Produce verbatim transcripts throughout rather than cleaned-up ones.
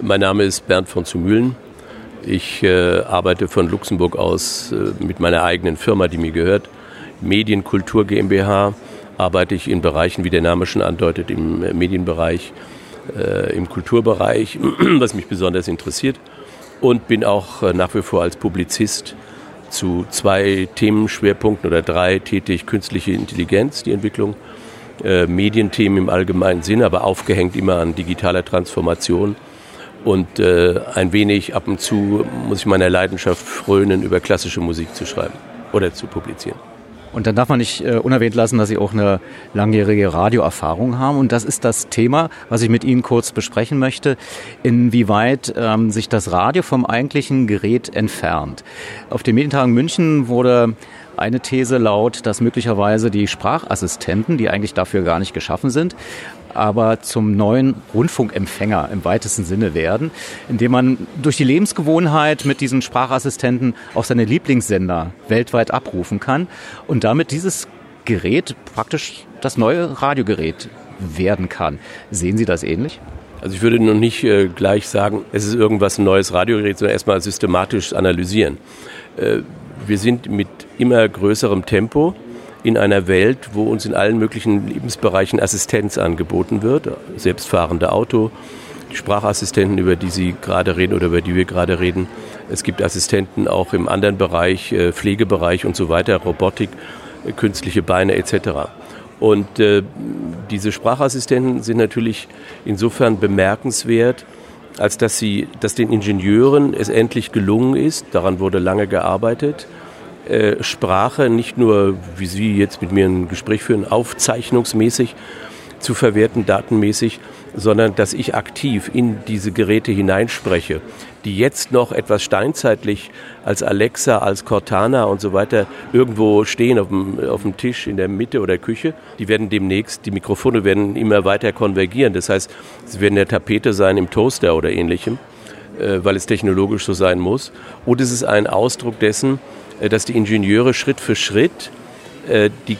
Mein Name ist Bernd von zu Mühlen. Ich äh, arbeite von Luxemburg aus äh, mit meiner eigenen Firma, die mir gehört. Medienkultur GmbH arbeite ich in Bereichen, wie der Name schon andeutet, im äh, Medienbereich, äh, im Kulturbereich, was mich besonders interessiert. Und bin auch äh, nach wie vor als Publizist zu zwei Themenschwerpunkten oder drei tätig: künstliche Intelligenz, die Entwicklung, äh, Medienthemen im allgemeinen Sinne, aber aufgehängt immer an digitaler Transformation. Und äh, ein wenig ab und zu muss ich meiner Leidenschaft frönen, über klassische Musik zu schreiben oder zu publizieren. Und dann darf man nicht äh, unerwähnt lassen, dass Sie auch eine langjährige Radioerfahrung haben. Und das ist das Thema, was ich mit Ihnen kurz besprechen möchte, inwieweit ähm, sich das Radio vom eigentlichen Gerät entfernt. Auf den Medientagen München wurde eine These laut, dass möglicherweise die Sprachassistenten, die eigentlich dafür gar nicht geschaffen sind, aber zum neuen Rundfunkempfänger im weitesten Sinne werden, indem man durch die Lebensgewohnheit mit diesen Sprachassistenten auch seine Lieblingssender weltweit abrufen kann und damit dieses Gerät praktisch das neue Radiogerät werden kann. Sehen Sie das ähnlich? Also ich würde noch nicht äh, gleich sagen, es ist irgendwas ein neues Radiogerät, sondern erstmal systematisch analysieren. Äh, wir sind mit immer größerem Tempo in einer Welt, wo uns in allen möglichen Lebensbereichen Assistenz angeboten wird, selbstfahrende Auto, die Sprachassistenten, über die Sie gerade reden oder über die wir gerade reden. Es gibt Assistenten auch im anderen Bereich, Pflegebereich und so weiter, Robotik, künstliche Beine et cetera. Und äh, diese Sprachassistenten sind natürlich insofern bemerkenswert, als dass sie, dass den Ingenieuren es endlich gelungen ist, daran wurde lange gearbeitet, Äh, Sprache nicht nur, wie Sie jetzt mit mir ein Gespräch führen, aufzeichnungsmäßig zu verwerten, datenmäßig, sondern dass ich aktiv in diese Geräte hineinspreche, die jetzt noch etwas steinzeitlich als Alexa, als Cortana und so weiter irgendwo stehen auf dem, auf dem Tisch in der Mitte oder Küche. Die werden demnächst, die Mikrofone werden immer weiter konvergieren. Das heißt, sie werden in der Tapete sein, im Toaster oder ähnlichem, äh, weil es technologisch so sein muss. Und es ist ein Ausdruck dessen, dass die Ingenieure Schritt für Schritt äh, die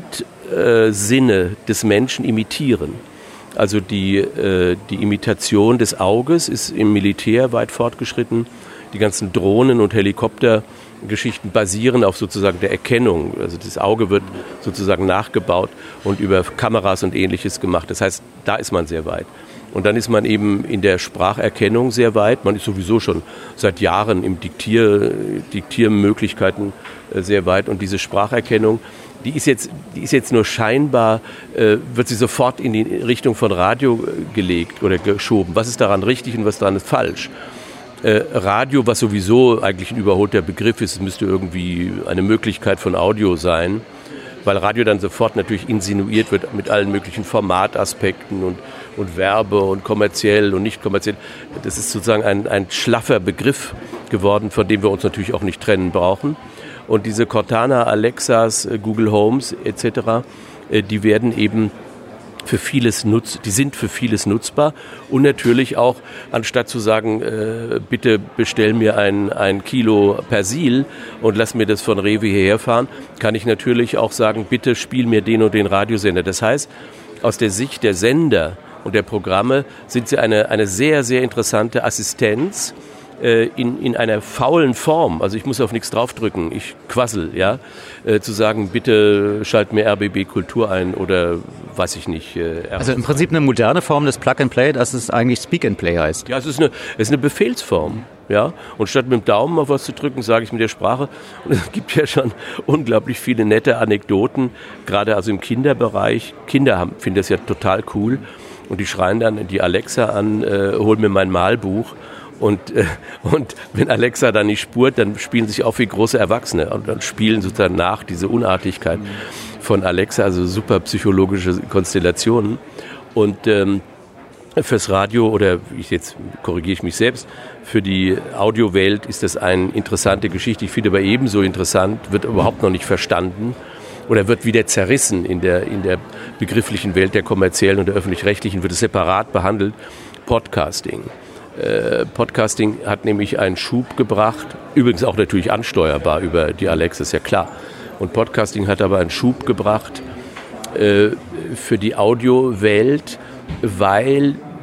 Grundsinne äh, des Menschen imitieren. Also die, äh, die Imitation des Auges ist im Militär weit fortgeschritten. Die ganzen Drohnen- und Helikoptergeschichten basieren auf sozusagen der Erkennung. Also das Auge wird sozusagen nachgebaut und über Kameras und Ähnliches gemacht. Das heißt, da ist man sehr weit. Und dann ist man eben in der Spracherkennung sehr weit. Man ist sowieso schon seit Jahren im Diktier, Diktiermöglichkeiten sehr weit. Und diese Spracherkennung, die ist jetzt, die ist jetzt nur scheinbar, äh, wird sie sofort in die Richtung von Radio gelegt oder geschoben. Was ist daran richtig und was daran ist falsch? Äh, Radio, was sowieso eigentlich ein überholter Begriff ist, müsste irgendwie eine Möglichkeit von Audio sein, weil Radio dann sofort natürlich insinuiert wird mit allen möglichen Formataspekten und und Werbe und kommerziell und nicht kommerziell. Das ist sozusagen ein, ein schlaffer Begriff geworden, von dem wir uns natürlich auch nicht trennen brauchen. Und diese Cortana, Alexas, Google Homes et cetera, die werden eben für vieles nutz, die sind für vieles nutzbar. Und natürlich auch, anstatt zu sagen, äh, bitte bestell mir ein, ein Kilo Persil und lass mir das von Rewe hierher fahren, kann ich natürlich auch sagen, bitte spiel mir den und den Radiosender. Das heißt, aus der Sicht der Sender und der Programme sind sie eine, eine sehr, sehr interessante Assistenz äh, in, in einer faulen Form. Also ich muss auf nichts draufdrücken, ich quassel, ja, äh, zu sagen, bitte schalt mir R B B Kultur ein oder weiß ich nicht. Äh, also im Prinzip eine moderne Form des Plug-and-Play, dass es eigentlich Speak-and-Play heißt. Ja, es ist eine, es ist eine Befehlsform. Ja, und statt mit dem Daumen auf was zu drücken, sage ich mit der Sprache. Und es gibt ja schon unglaublich viele nette Anekdoten, gerade also im Kinderbereich. Kinder haben, finden das ja total cool. Und die schreien dann die Alexa an, äh, hol mir mein Malbuch. Und, äh, und wenn Alexa dann nicht spurt, dann spielen sich auch wie große Erwachsene. Und dann spielen sozusagen nach diese Unartigkeit von Alexa, also super psychologische Konstellationen. Und ähm, fürs Radio oder ich jetzt korrigiere ich mich selbst, für die Audiowelt ist das eine interessante Geschichte. Ich finde aber ebenso interessant, wird überhaupt noch nicht verstanden oder wird wieder zerrissen in der, in der begrifflichen Welt der kommerziellen und der öffentlich-rechtlichen, wird es separat behandelt, Podcasting. Äh, Podcasting hat nämlich einen Schub gebracht, übrigens auch natürlich ansteuerbar über die Alexa, ist ja klar. Und Podcasting hat aber einen Schub gebracht äh, für die Audiowelt, weil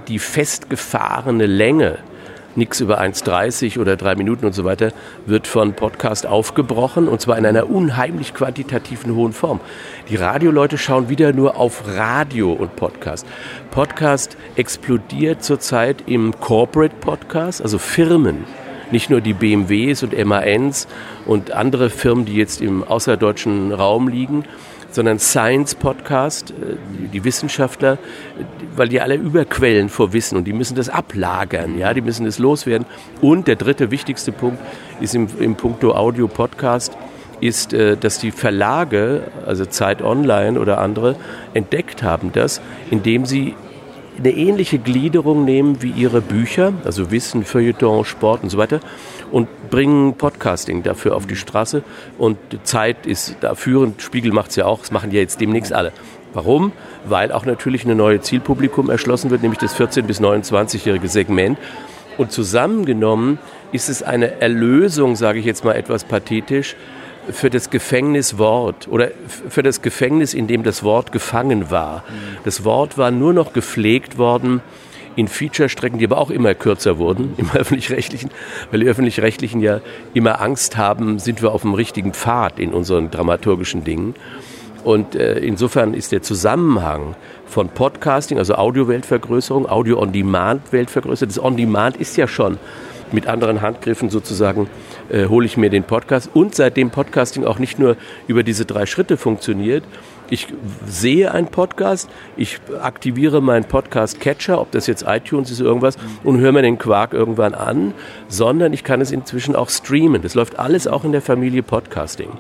die festgefahrene Länge, nichts über eins dreißig oder drei Minuten und so weiter, wird von Podcast aufgebrochen und zwar in einer unheimlich quantitativen hohen Form. Die Radioleute schauen wieder nur auf Radio und Podcast. Podcast explodiert zurzeit im Corporate Podcast, also Firmen. Nicht nur die B M Ws und M A Ns und andere Firmen, die jetzt im außerdeutschen Raum liegen, sondern Science-Podcast, die Wissenschaftler, weil die alle überquellen vor Wissen und die müssen das ablagern, ja, die müssen das loswerden. Und der dritte wichtigste Punkt ist im, im Punkto Audio-Podcast, ist, dass die Verlage, also Zeit Online oder andere, entdeckt haben das, indem sie eine ähnliche Gliederung nehmen wie ihre Bücher, also Wissen, Feuilleton, Sport und so weiter, und bringen Podcasting dafür auf die Straße. Und Zeit ist da führend, Spiegel macht es ja auch, das machen ja jetzt demnächst alle. Warum? Weil auch natürlich eine neue Zielpublikum erschlossen wird, nämlich das vierzehn- bis neunundzwanzigjährige Segment. Und zusammengenommen ist es eine Erlösung, sage ich jetzt mal etwas pathetisch, für das Gefängniswort oder für das Gefängnis, in dem das Wort gefangen war. Das Wort war nur noch gepflegt worden in Feature-Strecken, die aber auch immer kürzer wurden, im Öffentlich-Rechtlichen, weil die Öffentlich-Rechtlichen ja immer Angst haben, sind wir auf dem richtigen Pfad in unseren dramaturgischen Dingen. Und äh, insofern ist der Zusammenhang von Podcasting, also Audio-Weltvergrößerung, Audio-on-Demand-Weltvergrößerung, das On-Demand ist ja schon mit anderen Handgriffen sozusagen, äh, hole ich mir den Podcast. Und seitdem Podcasting auch nicht nur über diese drei Schritte funktioniert, ich sehe einen Podcast, ich aktiviere meinen Podcast-Catcher, ob das jetzt iTunes ist, irgendwas, und höre mir den Quark irgendwann an, sondern ich kann es inzwischen auch streamen. Das läuft alles auch in der Familie Podcasting.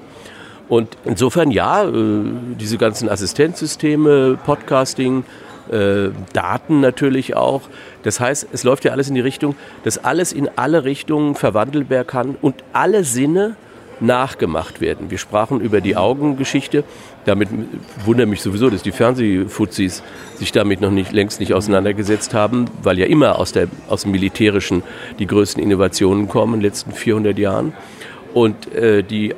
Und insofern, ja, äh, diese ganzen Assistenzsysteme, Podcasting, Äh, Daten natürlich auch. Das heißt, es läuft ja alles in die Richtung, dass alles in alle Richtungen verwandelt werden kann und alle Sinne nachgemacht werden. Wir sprachen über die Augengeschichte. Damit wundert mich sowieso, dass die Fernsehfuzis sich damit noch nicht, längst nicht auseinandergesetzt haben, weil ja immer aus, der, aus dem Militärischen die größten Innovationen kommen in den letzten vierhundert Jahren. Und äh, die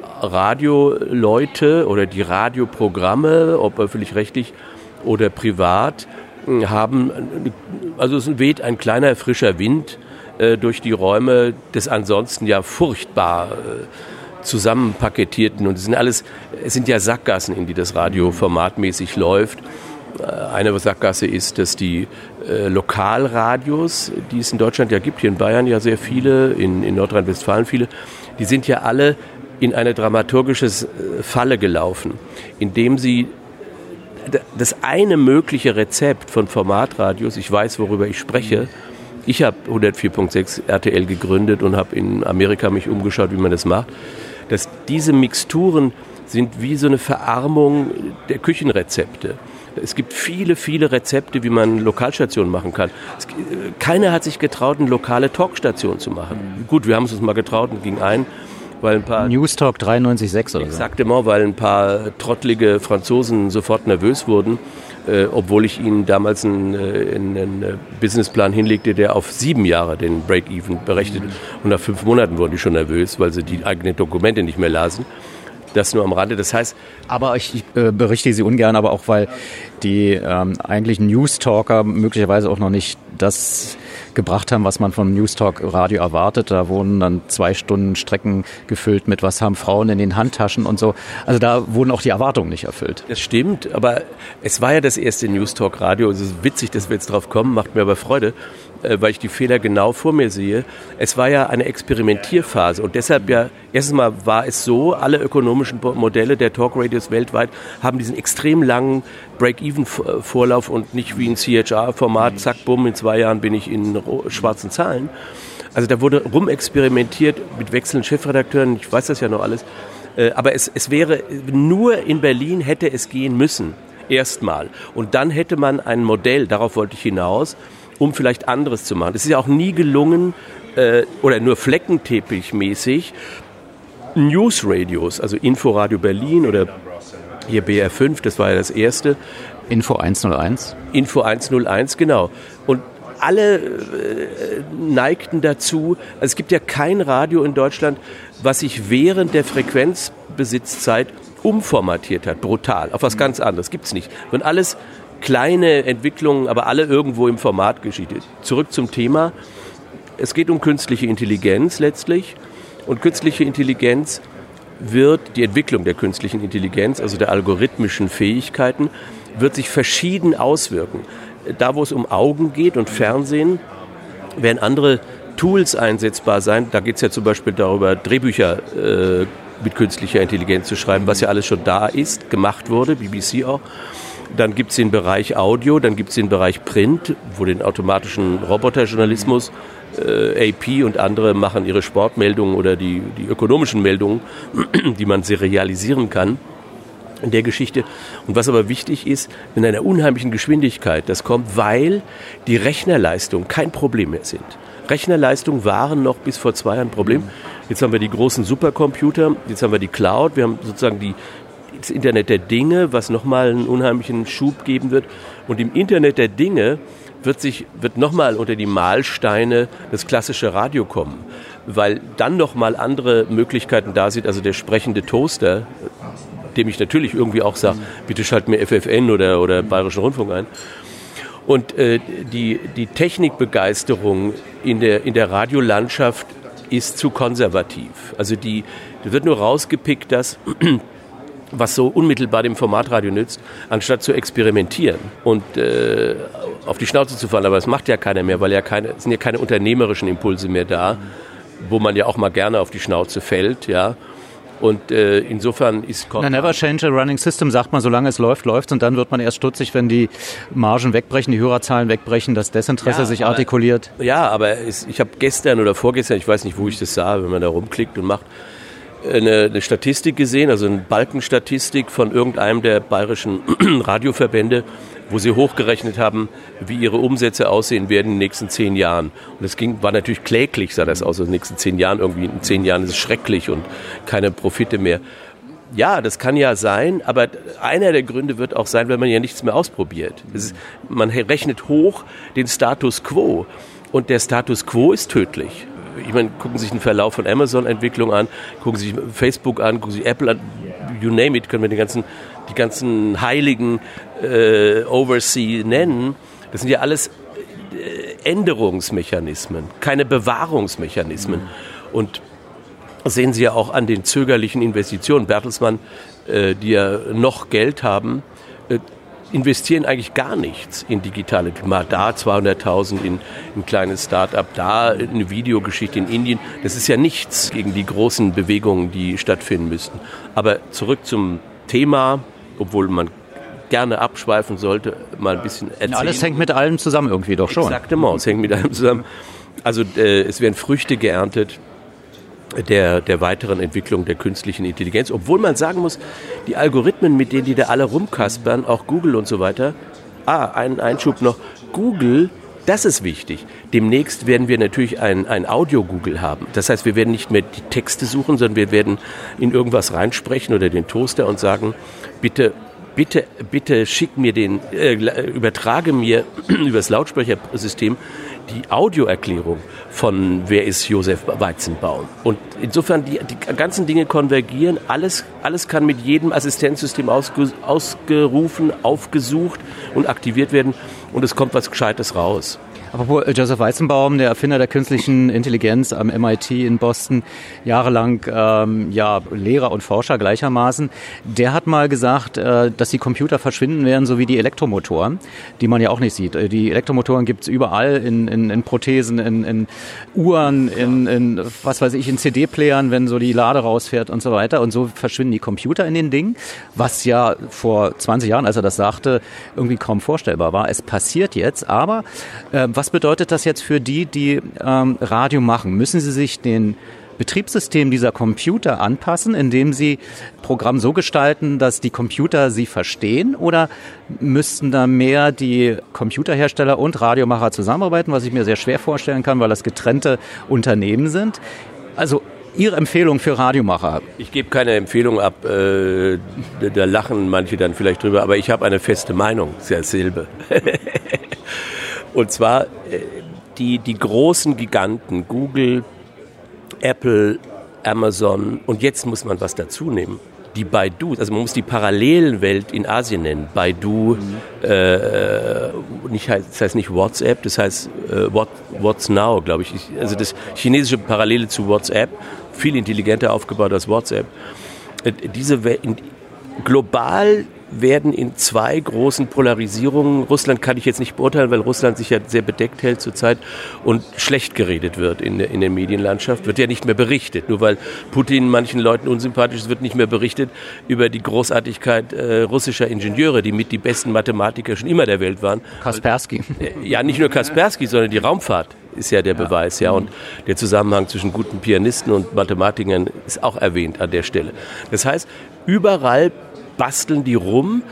Radioleute oder die Radioprogramme, ob öffentlich-rechtlich oder privat, haben, also es weht ein kleiner frischer Wind äh, durch die Räume des ansonsten ja furchtbar äh, zusammenpaketierten, und es sind alles, es sind ja Sackgassen, in die das Radio formatmäßig läuft. Äh, eine Sackgasse ist, dass die äh, Lokalradios, die es in Deutschland ja gibt, hier in Bayern ja sehr viele, in, in Nordrhein-Westfalen viele, die sind ja alle in eine dramaturgische Falle gelaufen, indem sie das eine mögliche Rezept von Formatradios, ich weiß, worüber ich spreche. Ich habe hundertvier Komma sechs R T L gegründet und habe in Amerika mich umgeschaut, wie man das macht. Dass diese Mixturen sind wie so eine Verarmung der Küchenrezepte. Es gibt viele, viele Rezepte, wie man Lokalstationen machen kann. Es, keiner hat sich getraut, eine lokale Talkstation zu machen. Gut, wir haben es uns mal getraut und ging ein. Weil ein paar Newstalk dreiundneunzig Komma sechs oder so. Exaktement, weil ein paar trottlige Franzosen sofort nervös wurden, äh, obwohl ich ihnen damals einen, äh, einen Businessplan hinlegte, der auf sieben Jahre den Break-Even berechnet. Mhm. Und nach fünf Monaten wurden die schon nervös, weil sie die eigenen Dokumente nicht mehr lasen. Das nur am Rande. Das heißt, aber ich äh, berichte Sie ungern, aber auch weil die ähm, eigentlichen Newstalker möglicherweise auch noch nicht das gebracht haben, was man vom Newstalk Radio erwartet. Da wurden dann zwei Stunden Strecken gefüllt mit, was haben Frauen in den Handtaschen und so. Also da wurden auch die Erwartungen nicht erfüllt. Das stimmt, aber es war ja das erste Newstalk Radio. Es ist witzig, dass wir jetzt drauf kommen, macht mir aber Freude, weil ich die Fehler genau vor mir sehe. Es war ja eine Experimentierphase und deshalb ja, erstens mal war es so, alle ökonomischen Modelle der Talkradios weltweit haben diesen extrem langen Break-Even-Vorlauf und nicht wie ein C H R-Format, zack, bumm, in zwei Jahren bin ich in schwarzen Zahlen. Also da wurde rumexperimentiert mit wechselnden Chefredakteuren, ich weiß das ja noch alles, aber es, es wäre, nur in Berlin hätte es gehen müssen, erstmal. Und dann hätte man ein Modell, darauf wollte ich hinaus, um vielleicht anderes zu machen. Es ist ja auch nie gelungen, äh, oder nur fleckenteppichmäßig, Newsradios, also Inforadio Berlin oder hier B R fünf, das war ja das erste. Info hunderteins? Info hunderteins, genau. Und alle äh, neigten dazu, also es gibt ja kein Radio in Deutschland, was sich während der Frequenzbesitzzeit umformatiert hat, brutal, auf was ganz anderes, gibt's nicht. Und alles kleine Entwicklungen, aber alle irgendwo im Format Geschichte. Zurück zum Thema. Es geht um künstliche Intelligenz letztlich. Und künstliche Intelligenz wird, die Entwicklung der künstlichen Intelligenz, also der algorithmischen Fähigkeiten, wird sich verschieden auswirken. Da, wo es um Augen geht und Fernsehen, werden andere Tools einsetzbar sein. Da geht es ja zum Beispiel darüber, Drehbücher äh, mit künstlicher Intelligenz zu schreiben, was ja alles schon da ist, gemacht wurde, B B C auch. Dann gibt es den Bereich Audio, dann gibt es den Bereich Print, wo den automatischen Roboterjournalismus, äh, A P und andere machen ihre Sportmeldungen oder die, die ökonomischen Meldungen, die man serialisieren kann in der Geschichte. Und was aber wichtig ist, in einer unheimlichen Geschwindigkeit, das kommt, weil die Rechnerleistungen kein Problem mehr sind. Rechnerleistungen waren noch bis vor zwei Jahren ein Problem. Jetzt haben wir die großen Supercomputer, jetzt haben wir die Cloud, wir haben sozusagen die, das Internet der Dinge, was nochmal einen unheimlichen Schub geben wird. Und im Internet der Dinge wird sich wird nochmal unter die Mahlsteine das klassische Radio kommen, weil dann nochmal andere Möglichkeiten da sind, also der sprechende Toaster, dem ich natürlich irgendwie auch sage, bitte schalt mir F F N oder, oder Bayerischen Rundfunk ein. Und äh, die, die Technikbegeisterung in der, in der Radiolandschaft ist zu konservativ. Also die, die wird nur rausgepickt, das, was so unmittelbar dem Formatradio nützt, anstatt zu experimentieren und äh, auf die Schnauze zu fallen. Aber das macht ja keiner mehr, weil ja keine, es sind ja keine unternehmerischen Impulse mehr da, wo man ja auch mal gerne auf die Schnauze fällt, ja. Und äh, insofern ist... Na, never change a running system, sagt man, solange es läuft, läuft und dann wird man erst stutzig, wenn die Margen wegbrechen, die Hörerzahlen wegbrechen, das Desinteresse ja, sich aber, artikuliert. Ja, aber es, ich habe gestern oder vorgestern, ich weiß nicht, wo ich das sah, wenn man da rumklickt und macht, eine, eine Statistik gesehen, also eine Balkenstatistik von irgendeinem der bayerischen Radioverbände, wo sie hochgerechnet haben, wie ihre Umsätze aussehen werden in den nächsten zehn Jahren. Und das ging, war natürlich kläglich, sah das aus, in den nächsten zehn Jahren. Irgendwie in zehn Jahren ist es schrecklich und keine Profite mehr. Ja, das kann ja sein, aber einer der Gründe wird auch sein, wenn man ja nichts mehr ausprobiert. Es ist, man rechnet hoch den Status Quo und der Status Quo ist tödlich. Ich meine, gucken Sie sich den Verlauf von Amazon-Entwicklung an, gucken Sie sich Facebook an, gucken Sie sich Apple an, you name it, können wir den ganzen, die ganzen heiligen äh, Oversea nennen. Das sind ja alles äh, Änderungsmechanismen, keine Bewahrungsmechanismen. Und das sehen Sie ja auch an den zögerlichen Investitionen. Bertelsmann, äh, die ja noch Geld haben, äh, investieren eigentlich gar nichts in digitale, mal da zweihunderttausend in ein kleines Start-up, da eine Videogeschichte in Indien. Das ist ja nichts gegen die großen Bewegungen, die stattfinden müssten. Aber zurück zum Thema, obwohl man gerne abschweifen sollte, mal ein bisschen erzählen. Alles hängt mit allem zusammen irgendwie doch schon. Exaktement, es hängt mit allem zusammen. Also äh, es werden Früchte geerntet der, der weiteren Entwicklung der künstlichen Intelligenz. Obwohl man sagen muss, die Algorithmen, mit denen die da alle rumkaspern, auch Google und so weiter, ah, ein Einschub noch, Google, das ist wichtig. Demnächst werden wir natürlich ein, ein Audio-Google haben. Das heißt, wir werden nicht mehr die Texte suchen, sondern wir werden in irgendwas reinsprechen oder den Toaster und sagen, bitte, bitte, bitte schick mir den, äh, übertrage mir übers Lautsprechersystem die Audioerklärung von Wer ist Josef Weizenbaum. Und insofern, die, die ganzen Dinge konvergieren. Alles, alles kann mit jedem Assistenzsystem ausge, ausgerufen, aufgesucht und aktiviert werden. Und es kommt was Gescheites raus. Apropos Joseph Weizenbaum, der Erfinder der künstlichen Intelligenz am M I T in Boston, jahrelang ähm, ja, Lehrer und Forscher gleichermaßen, der hat mal gesagt, äh, dass die Computer verschwinden werden, so wie die Elektromotoren, die man ja auch nicht sieht. Die Elektromotoren gibt's überall in, in, in Prothesen, in, in Uhren, in, in was weiß ich, in C D-Playern, wenn so die Lade rausfährt und so weiter. Und so verschwinden die Computer in den Dingen, was ja vor zwanzig Jahren, als er das sagte, irgendwie kaum vorstellbar war. Es passiert jetzt, aber äh, was bedeutet das jetzt für die, die ähm, Radio machen? Müssen sie sich den Betriebssystem dieser Computer anpassen, indem sie Programm so gestalten, dass die Computer sie verstehen? Oder müssten da mehr die Computerhersteller und Radiomacher zusammenarbeiten, was ich mir sehr schwer vorstellen kann, weil das getrennte Unternehmen sind? Also Ihre Empfehlung für Radiomacher? Ich gebe keine Empfehlung ab, äh, da lachen manche dann vielleicht drüber, aber ich habe eine feste Meinung, ist ja dasselbe. Und zwar die, die großen Giganten, Google, Apple, Amazon, und jetzt muss man was dazu nehmen, die Baidu, also man muss die Parallelwelt in Asien nennen. Baidu, mhm. äh, nicht, das heißt nicht WhatsApp, das heißt äh, What, What's Now, glaube ich. Also das chinesische Parallele zu WhatsApp, viel intelligenter aufgebaut als WhatsApp. Äh, diese Welt, global werden in zwei großen Polarisierungen, Russland kann ich jetzt nicht beurteilen, weil Russland sich ja sehr bedeckt hält zurzeit und schlecht geredet wird in der, in der Medienlandschaft, wird ja nicht mehr berichtet. Nur weil Putin manchen Leuten unsympathisch ist, wird nicht mehr berichtet über die Großartigkeit äh, russischer Ingenieure, die mit die besten Mathematiker schon immer der Welt waren. Kaspersky. Ja, nicht nur Kaspersky, sondern die Raumfahrt ist ja der ja. Beweis. Ja, und der Zusammenhang zwischen guten Pianisten und Mathematikern ist auch erwähnt an der Stelle. Das heißt, überall basteln die rum,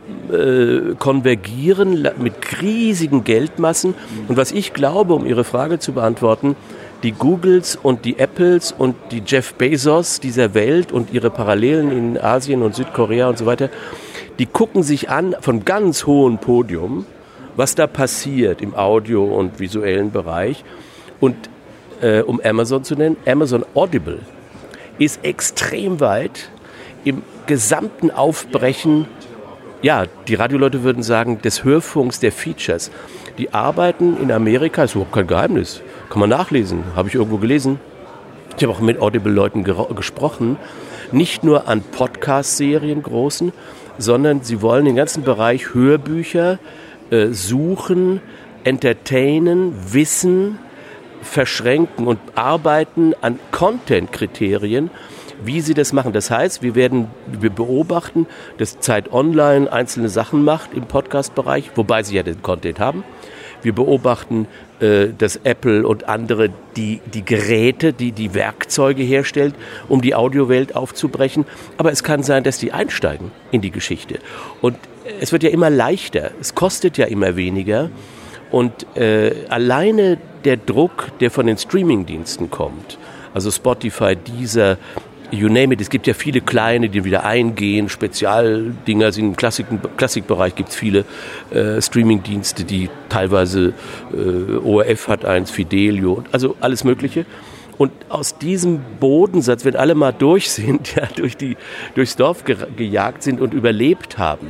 äh, konvergieren mit riesigen Geldmassen. Und was ich glaube, um Ihre Frage zu beantworten, die Googles und die Apples und die Jeff Bezos dieser Welt und ihre Parallelen in Asien und Südkorea und so weiter, die gucken sich an von ganz hohem Podium, was da passiert im Audio- und visuellen Bereich. Und äh, um Amazon zu nennen, Amazon Audible ist extrem weit im gesamten Aufbrechen, ja, die Radioleute würden sagen, des Hörfunks, der Features. Die arbeiten in Amerika, ist überhaupt kein Geheimnis, kann man nachlesen, habe ich irgendwo gelesen. Ich habe auch mit Audible-Leuten ger- gesprochen, nicht nur an Podcast-Serien großen, sondern sie wollen den ganzen Bereich Hörbücher äh, suchen, entertainen, wissen, verschränken und arbeiten an Content-Kriterien, wie sie das machen. Das heißt, wir werden, wir beobachten, dass Zeit Online einzelne Sachen macht im Podcast-Bereich, wobei sie ja den Content haben. Wir beobachten, äh, dass Apple und andere die, die Geräte, die die Werkzeuge herstellt, um die Audiowelt aufzubrechen. Aber es kann sein, dass die einsteigen in die Geschichte. Und es wird ja immer leichter. Es kostet ja immer weniger. Und äh, alleine der Druck, der von den Streaming-Diensten kommt, also Spotify, Deezer, you name it, es gibt ja viele kleine, die wieder eingehen, Spezialdinger, im Klassik, Klassikbereich gibt es viele äh, Streaming-Dienste, die teilweise, äh, O R F hat eins, Fidelio, also alles Mögliche. Und aus diesem Bodensatz, wenn alle mal durch sind, ja, durch die, durchs Dorf ge- gejagt sind und überlebt haben,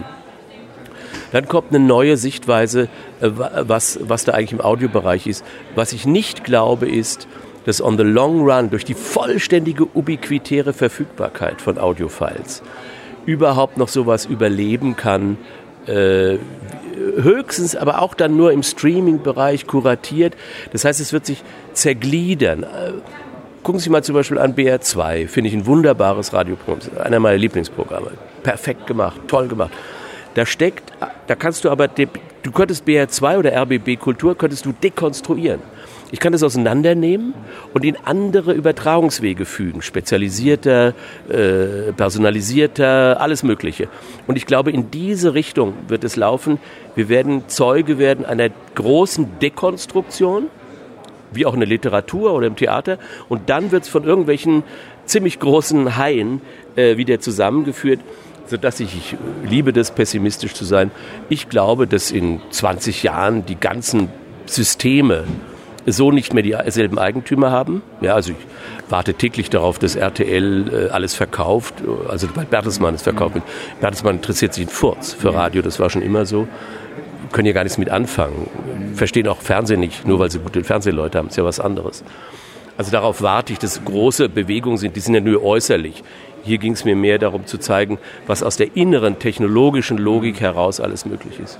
dann kommt eine neue Sichtweise, äh, was, was da eigentlich im Audiobereich ist. Was ich nicht glaube, ist, dass on the long run durch die vollständige ubiquitäre Verfügbarkeit von Audiofiles überhaupt noch sowas überleben kann, äh, höchstens aber auch dann nur im Streaming-Bereich kuratiert. Das heißt, es wird sich zergliedern. Äh, gucken Sie mal zum Beispiel an B R zwei, finde ich ein wunderbares Radioprogramm, einer meiner Lieblingsprogramme. Perfekt gemacht, toll gemacht. Da steckt, da kannst du aber, du könntest B R zwei oder R B B Kultur, könntest du dekonstruieren. Ich kann das auseinandernehmen und in andere Übertragungswege fügen, spezialisierter, äh, personalisierter, alles Mögliche. Und ich glaube, in diese Richtung wird es laufen. Wir werden Zeuge werden einer großen Dekonstruktion, wie auch in der Literatur oder im Theater. Und dann wird es von irgendwelchen ziemlich großen Haien äh, wieder zusammengeführt, sodass ich, ich liebe das, pessimistisch zu sein, ich glaube, dass in zwanzig Jahren die ganzen Systeme so nicht mehr dieselben Eigentümer haben. Ja, also ich warte täglich darauf, dass R T L äh, alles verkauft, also weil Bertelsmann es verkauft. Mhm. Bertelsmann interessiert sich einen Furz für Radio, das war schon immer so. Können ja gar nichts mit anfangen. Mhm. Verstehen auch Fernsehen nicht, nur weil sie gute Fernsehleute haben, ist ja was anderes. Also darauf warte ich, dass große Bewegungen sind, die sind ja nur äußerlich. Hier ging es mir mehr darum zu zeigen, was aus der inneren technologischen Logik heraus alles möglich ist.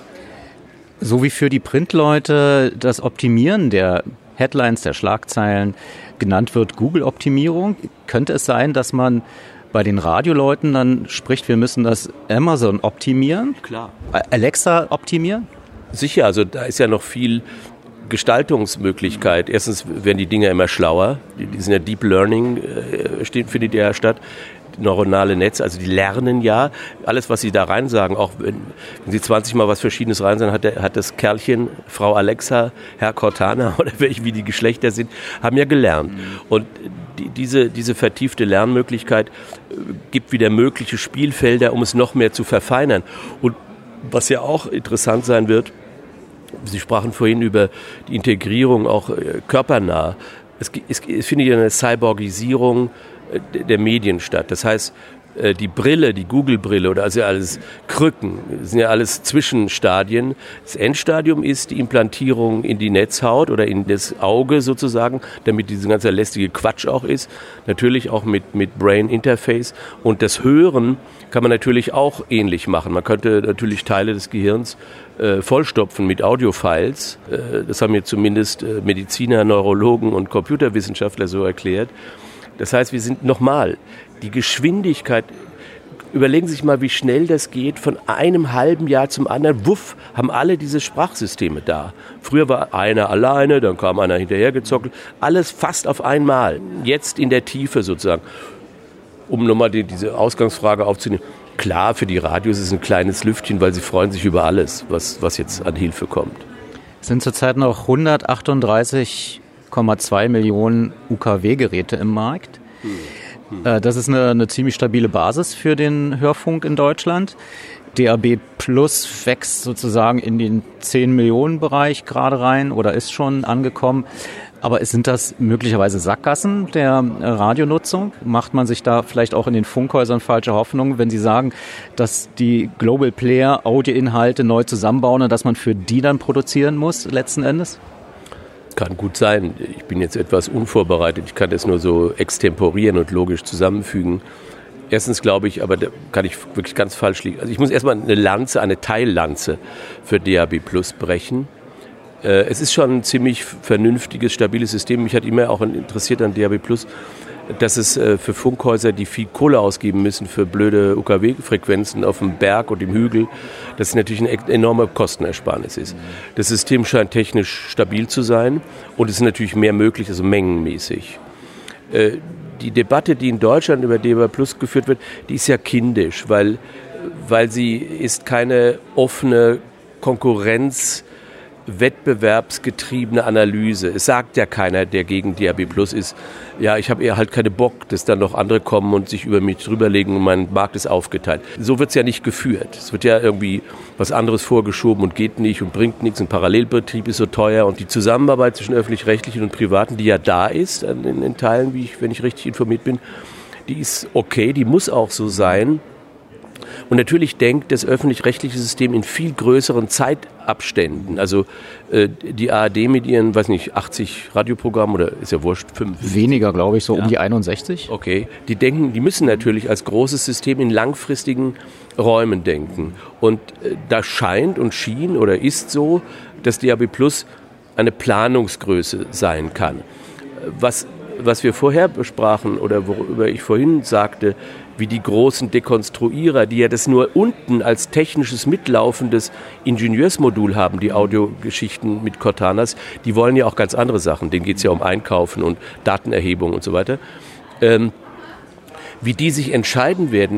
So wie für die Printleute das Optimieren der Headlines, der Schlagzeilen genannt wird, Google-Optimierung, könnte es sein, dass man bei den Radioleuten dann spricht, wir müssen das Amazon optimieren? Klar. Alexa optimieren? Sicher, also da ist ja noch viel Gestaltungsmöglichkeit. Erstens werden die Dinger immer schlauer. Die, die sind ja Deep Learning, äh, steht, findet ja statt. Neuronale Netze, also die lernen ja alles, was sie da rein sagen, auch wenn, wenn sie zwanzig Mal was Verschiedenes rein sagen, hat, der, hat das Kerlchen, Frau Alexa, Herr Cortana oder welche, wie die Geschlechter sind, haben ja gelernt. Mhm. Und die, diese, diese vertiefte Lernmöglichkeit äh, gibt wieder mögliche Spielfelder, um es noch mehr zu verfeinern. Und was ja auch interessant sein wird, Sie sprachen vorhin über die Integrierung auch äh, körpernah. Es, es, es findet ja eine Cyborgisierung der Medien statt. Das heißt, die Brille, die Google-Brille oder also alles Krücken, das sind ja alles Zwischenstadien. Das Endstadium ist die Implantierung in die Netzhaut oder in das Auge sozusagen, damit dieser ganze lästige Quatsch auch ist. Natürlich auch mit, mit Brain Interface. Und das Hören kann man natürlich auch ähnlich machen. Man könnte natürlich Teile des Gehirns äh, vollstopfen mit Audiofiles. Äh, das haben mir zumindest äh, Mediziner, Neurologen und Computerwissenschaftler so erklärt. Das heißt, wir sind nochmal, die Geschwindigkeit, überlegen Sie sich mal, wie schnell das geht, von einem halben Jahr zum anderen, wuff, haben alle diese Sprachsysteme da. Früher war einer alleine, dann kam einer hinterhergezockelt, alles fast auf einmal, jetzt in der Tiefe sozusagen. Um nochmal die, diese Ausgangsfrage aufzunehmen, klar, für die Radios ist es ein kleines Lüftchen, weil sie freuen sich über alles, was, was jetzt an Hilfe kommt. Es sind zurzeit noch hundertachtunddreißig Komma zwei Millionen U K W-Geräte im Markt. Hm. Hm. Das ist eine, eine ziemlich stabile Basis für den Hörfunk in Deutschland. D A B Plus wächst sozusagen in den zehn Millionen Bereich gerade rein oder ist schon angekommen. Aber sind das möglicherweise Sackgassen der Radionutzung? Macht man sich da vielleicht auch in den Funkhäusern falsche Hoffnungen, wenn Sie sagen, dass die Global Player Audioinhalte neu zusammenbauen und dass man für die dann produzieren muss letzten Endes? Kann gut sein. Ich bin jetzt etwas unvorbereitet. Ich kann das nur so extemporieren und logisch zusammenfügen. Erstens glaube ich, aber da kann ich wirklich ganz falsch liegen. Also ich muss erstmal eine Lanze, eine Teillanze für D A B Plus brechen. Es ist schon ein ziemlich vernünftiges, stabiles System. Mich hat immer auch interessiert an D A B Plus, dass es für Funkhäuser, die viel Kohle ausgeben müssen für blöde U K W-Frequenzen auf dem Berg und im Hügel, dass es natürlich eine enorme Kostenersparnis ist. Das System scheint technisch stabil zu sein und es ist natürlich mehr möglich, also mengenmäßig. Die Debatte, die in Deutschland über D A B Plus geführt wird, die ist ja kindisch, weil, weil sie ist keine offene Konkurrenz, wettbewerbsgetriebene Analyse. Es sagt ja keiner, der gegen D A B Plus ist, ja, ich habe eher halt keine Bock, dass dann noch andere kommen und sich über mich drüberlegen und mein Markt ist aufgeteilt. So wird es ja nicht geführt. Es wird ja irgendwie was anderes vorgeschoben und geht nicht und bringt nichts. Ein Parallelbetrieb ist so teuer und die Zusammenarbeit zwischen öffentlich-rechtlichen und Privaten, die ja da ist, in, in Teilen, wie ich, wenn ich richtig informiert bin, die ist okay, die muss auch so sein. Und natürlich denkt das öffentlich-rechtliche System in viel größeren Zeitabständen. Also äh, die A R D mit ihren, weiß nicht, achtzig Radioprogrammen oder ist ja wurscht, fünf. Weniger, glaube ich, so ja. um die einundsechzig. Okay, die denken, die müssen natürlich als großes System in langfristigen Räumen denken. Und äh, da scheint und schien oder ist so, dass D A B Plus eine Planungsgröße sein kann. Was, was wir vorher besprachen oder worüber ich vorhin sagte, wie die großen Dekonstruierer, die ja das nur unten als technisches mitlaufendes Ingenieursmodul haben, die Audiogeschichten mit Cortanas, die wollen ja auch ganz andere Sachen. Denen geht es ja um Einkaufen und Datenerhebung und so weiter. Ähm, wie die sich entscheiden werden,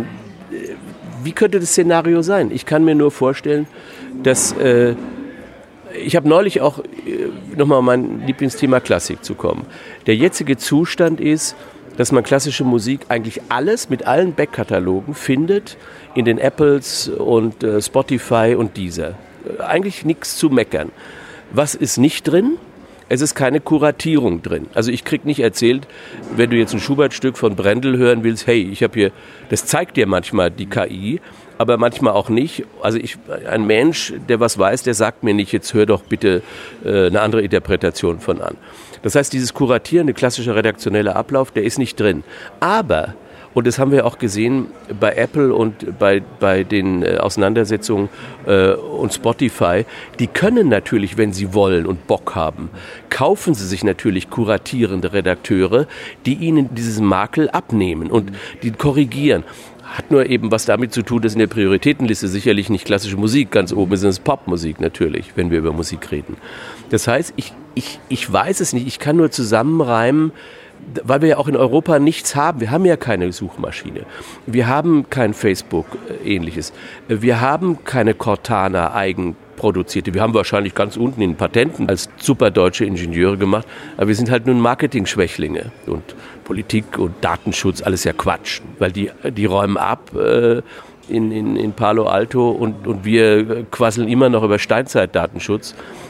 wie könnte das Szenario sein? Ich kann mir nur vorstellen, dass äh, ich habe neulich auch, äh, nochmal um mein Lieblingsthema Klassik zu kommen. Der jetzige Zustand ist, dass man klassische Musik eigentlich alles mit allen Backkatalogen findet in den Apples und äh, Spotify und Deezer. Äh, eigentlich nichts zu meckern. Was ist nicht drin? Es ist keine Kuratierung drin. Also ich krieg nicht erzählt, wenn du jetzt ein Schubert-Stück von Brendel hören willst, hey, ich habe hier, das zeigt dir manchmal die K I, aber manchmal auch nicht. Also ich, ein Mensch, der was weiß, der sagt mir nicht, jetzt hör doch bitte äh, eine andere Interpretation von an. Das heißt, dieses Kuratieren, der klassische redaktionelle Ablauf, der ist nicht drin. Aber, und das haben wir auch gesehen bei Apple und bei, bei den äh, Auseinandersetzungen äh, und Spotify, die können natürlich, wenn sie wollen und Bock haben, kaufen sie sich natürlich kuratierende Redakteure, die ihnen diesen Makel abnehmen und die korrigieren. Hat nur eben was damit zu tun, dass in der Prioritätenliste sicherlich nicht klassische Musik ganz oben ist, sondern es Popmusik natürlich, wenn wir über Musik reden. Das heißt, ich, ich, ich weiß es nicht, ich kann nur zusammenreimen, weil wir ja auch in Europa nichts haben. Wir haben ja keine Suchmaschine. Wir haben kein Facebook-ähnliches. Wir haben keine Cortana eigenproduzierte. Wir haben wahrscheinlich ganz unten in Patenten als super deutsche Ingenieure gemacht, aber wir sind halt nun Marketing-Schwächlinge und Politik und Datenschutz, alles ja Quatsch, weil die, die räumen ab äh, in, in, in Palo Alto und, und wir quasseln immer noch über Steinzeit-Datenschutz.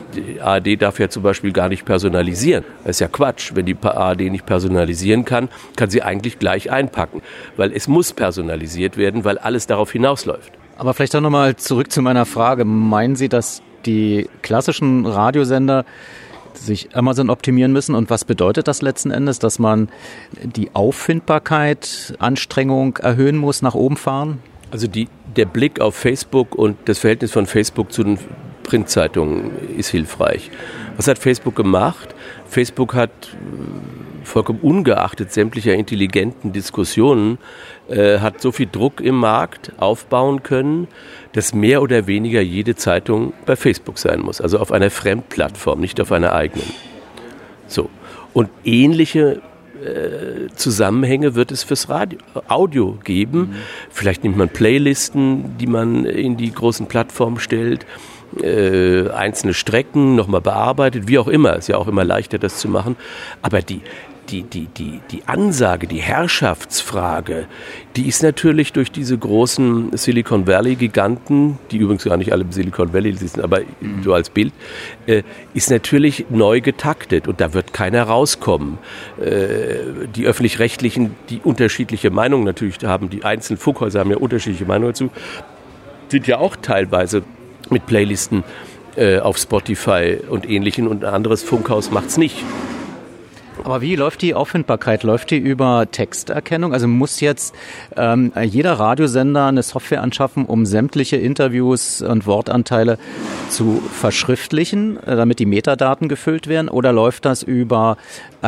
die A R D darf ja zum Beispiel gar nicht personalisieren. Das ist ja Quatsch. Wenn die A R D nicht personalisieren kann, kann sie eigentlich gleich einpacken. Weil es muss personalisiert werden, weil alles darauf hinausläuft. Aber vielleicht auch nochmal zurück zu meiner Frage. Meinen Sie, dass die klassischen Radiosender sich Amazon optimieren müssen? Und was bedeutet das letzten Endes, dass man die Auffindbarkeit, Anstrengung erhöhen muss, nach oben fahren? Also die, der Blick auf Facebook und das Verhältnis von Facebook zu den Printzeitungen ist hilfreich. Was hat Facebook gemacht? Facebook hat vollkommen ungeachtet sämtlicher intelligenten Diskussionen, äh, hat so viel Druck im Markt aufbauen können, dass mehr oder weniger jede Zeitung bei Facebook sein muss. Also auf einer Fremdplattform, nicht auf einer eigenen. So. Und ähnliche äh, Zusammenhänge wird es fürs Radio, Audio geben. Mhm. Vielleicht nimmt man Playlisten, die man in die großen Plattformen stellt. Äh, einzelne Strecken nochmal bearbeitet, wie auch immer. Ist ja auch immer leichter, das zu machen. Aber die, die, die, die, die Ansage, die Herrschaftsfrage, die ist natürlich durch diese großen Silicon Valley-Giganten, die übrigens gar nicht alle im Silicon Valley sitzen, aber mhm. so als Bild, äh, ist natürlich neu getaktet und da wird keiner rauskommen. Äh, die Öffentlich-Rechtlichen, die unterschiedliche Meinungen natürlich haben, die einzelnen Funkhäuser haben ja unterschiedliche Meinungen dazu, sind ja auch teilweise mit Playlisten äh, auf Spotify und Ähnlichem und ein anderes Funkhaus macht's nicht. Aber wie läuft die Auffindbarkeit? Läuft die über Texterkennung? Also muss jetzt ähm, jeder Radiosender eine Software anschaffen, um sämtliche Interviews und Wortanteile zu verschriftlichen, äh, damit die Metadaten gefüllt werden? Oder läuft das über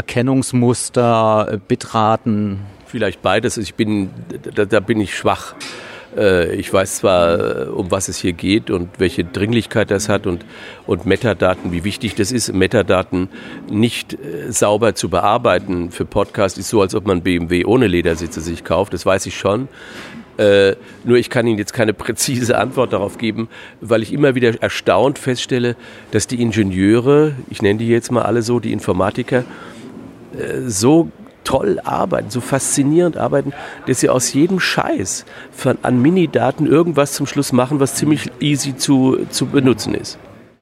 Erkennungsmuster, Bitraten? Vielleicht beides. Ich bin, da, da bin ich schwach. Ich weiß zwar, um was es hier geht und welche Dringlichkeit das hat und, und Metadaten, wie wichtig das ist. Metadaten nicht sauber zu bearbeiten für Podcast ist so, als ob man B M W ohne Ledersitze sich kauft. Das weiß ich schon. Äh, nur ich kann Ihnen jetzt keine präzise Antwort darauf geben, weil ich immer wieder erstaunt feststelle, dass die Ingenieure, ich nenne die jetzt mal alle so, die Informatiker, äh, so toll arbeiten, so faszinierend arbeiten, dass sie aus jedem Scheiß von, an Mini-Daten irgendwas zum Schluss machen, was ziemlich easy zu, zu benutzen ist.